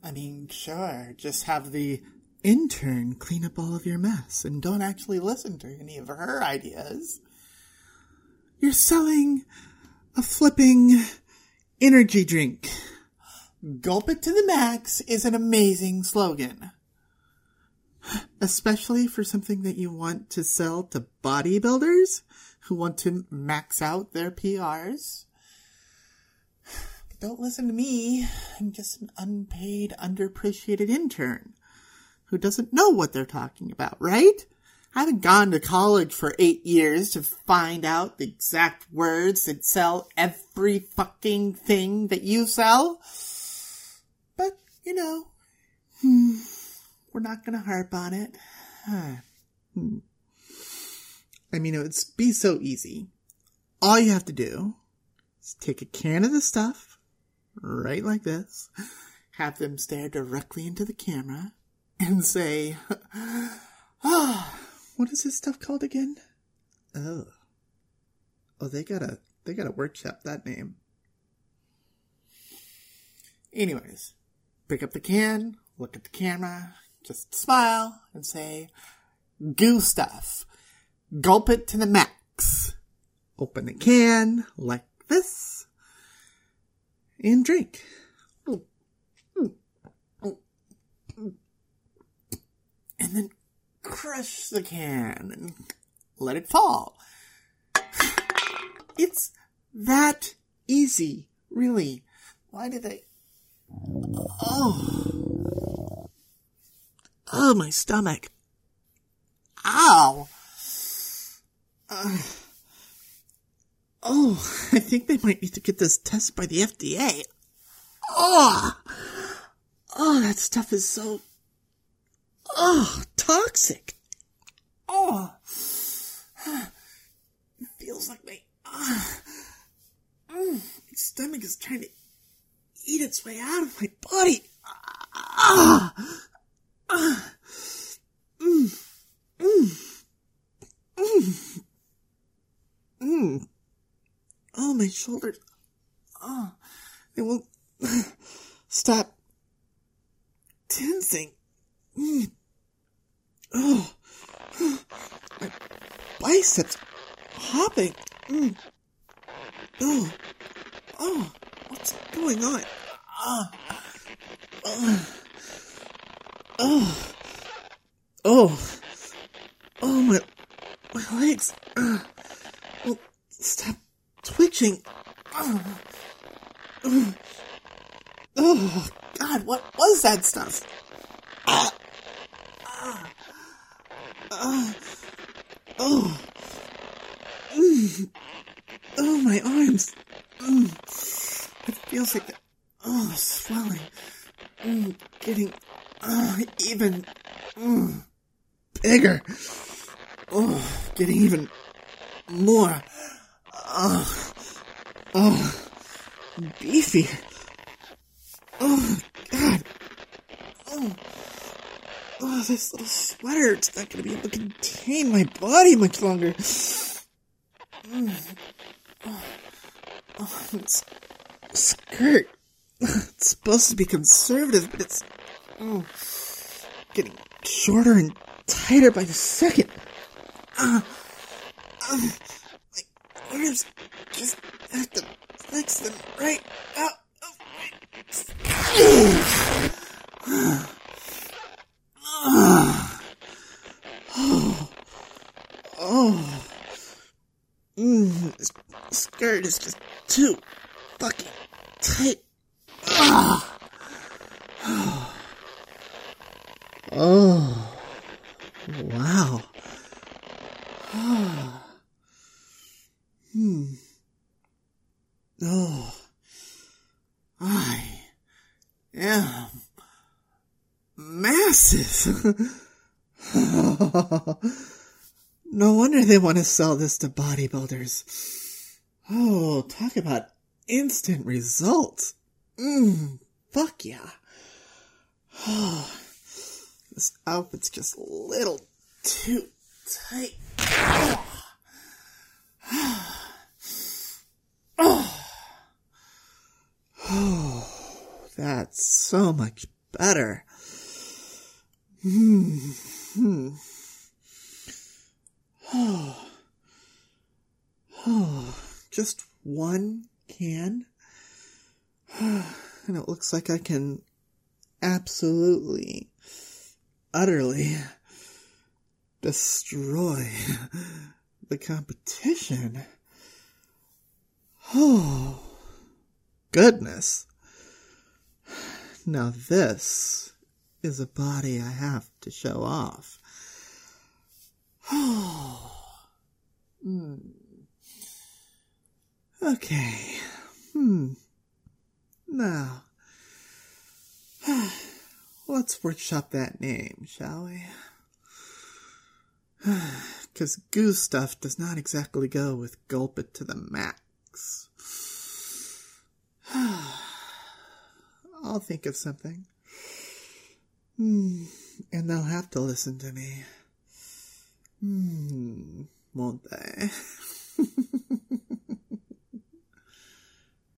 I mean, sure, just have the intern clean up all of your mess and don't actually listen to any of her ideas. You're selling a flipping energy drink. Gulp it to the max is an amazing slogan. Especially for something that you want to sell to bodybuilders who want to max out their PRs. But don't listen to me. I'm just an unpaid, underappreciated intern who doesn't know what they're talking about, right? I haven't gone to college for 8 years to find out the exact words that sell every fucking thing that you sell. But, we're not gonna harp on it. I mean, it would be so easy. All you have to do is take a can of the stuff, right like this, have them stare directly into the camera, and say, what is this stuff called again? Oh, they gotta workshop that name. Anyways, pick up the can, look at the camera, just smile and say, goo stuff. Gulp it to the max. Open the can like this and drink. And then crush the can and let it fall. It's that easy, really. Why did they... Oh, my stomach. Ow. I think they might need to get this tested by the FDA. Oh, that stuff is so... toxic. It feels like my stomach is trying to eat its way out of my body. Oh, my shoulders. They won't stop tensing. My biceps hopping. What's going on? My legs. Well, stop twitching. God, what was that stuff? My arms. It feels like swelling. Getting even bigger. Getting even more. Beefy. God. This little sweater, it's not going to be able to contain my body much longer. This skirt. It's supposed to be conservative, but it's getting shorter and tighter by the second. My arms just have to flex them right out of my... This skirt is just too fucking tight. Wow. I am massive. No wonder they want to sell this to bodybuilders. Talk about instant results. Fuck yeah. This outfit's just a little too tight. That's so much better. Just one can? And it looks like I can absolutely, utterly destroy the competition. Oh, goodness. Now this is a body I have to show off. Okay. Now, let's workshop that name, shall we? Because goo stuff does not exactly go with gulp it to the max. I'll think of something. And they'll have to listen to me. Won't they?